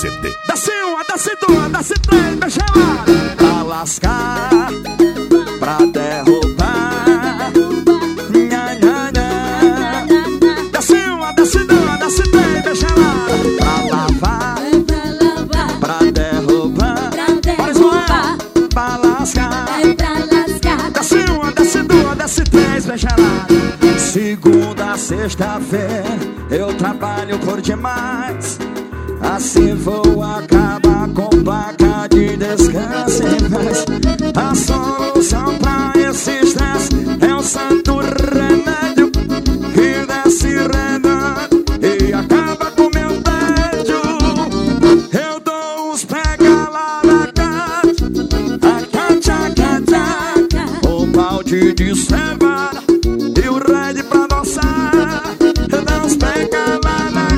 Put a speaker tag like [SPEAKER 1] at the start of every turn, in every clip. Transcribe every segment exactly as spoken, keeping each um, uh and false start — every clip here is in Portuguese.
[SPEAKER 1] C D.
[SPEAKER 2] Desce uma, desce duas, desce três, deixa lá. Pra lascar, pra derrubar. Nha, nha, nha. Desce uma, desce duas, desce três, deixa lá. Pra lavar, pra derrubar. Bora esmoar, pra lascar. Desce uma, desce duas, desce três, deixa lá. Segunda, sexta-feira eu trabalho por demais. Assim vou acabar com placa de descanso em paz. A solução pra esse estresse é um santo remédio que desce redando e acaba com meu tédio. Eu dou uns pega lá na caixa, a caixa, a caixa, o balde de cevada e o red pra dançar. Eu dou uns pega lá na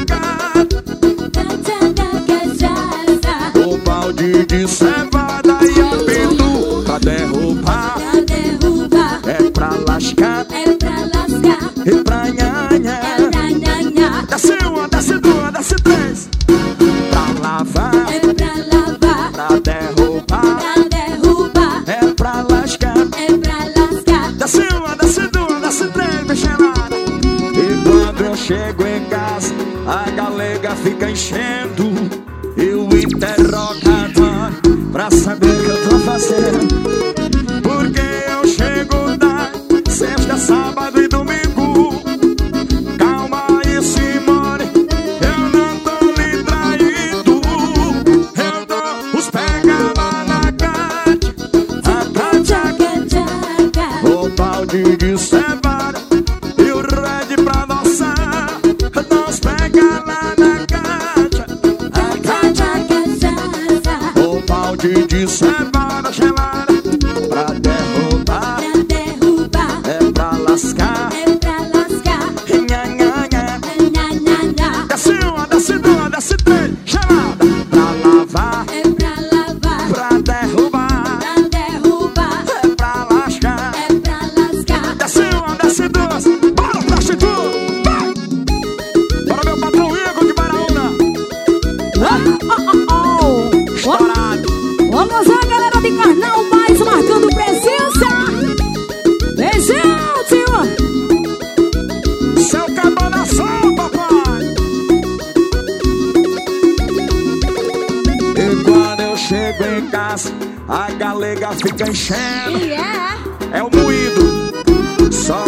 [SPEAKER 2] de cevada e apito pra derrubar, é pra lascar, e pra nhanha. Desce uma, desce duas, desce três. Pra lavar, pra derrubar, é pra lascar. Desce uma, desce duas, desce três, deixa lá. E quando eu chego em casa, a galega fica enchendo e o interrogador pra saber o que eu tô fazendo. Porque eu chego da sexta, sábado e domingo. Calma aí, Simone, eu não tô lhe traído. Eu dou os pega lá na caixa, a caixa, o balde de cevada e o red pra dançar. Eu dou os pega lá na caixa, de cevada gelada pra derrubar, é pra lascar, nha, nha, nha. Desce uma, desce duas, desce três, gelada pra lavar, pra derrubar, é pra lascar. Desce uma, desce duas, bora prostituta, vai! Bora meu patrão Igor de Baraúna. Estourado.
[SPEAKER 3] Vamos lá, galera de Carnal, mais marcando presença. Beijão, tio.
[SPEAKER 2] Seu cabanação, papai. E quando eu chego em casa, a galega fica enchendo.
[SPEAKER 3] Yeah.
[SPEAKER 2] É o moído, só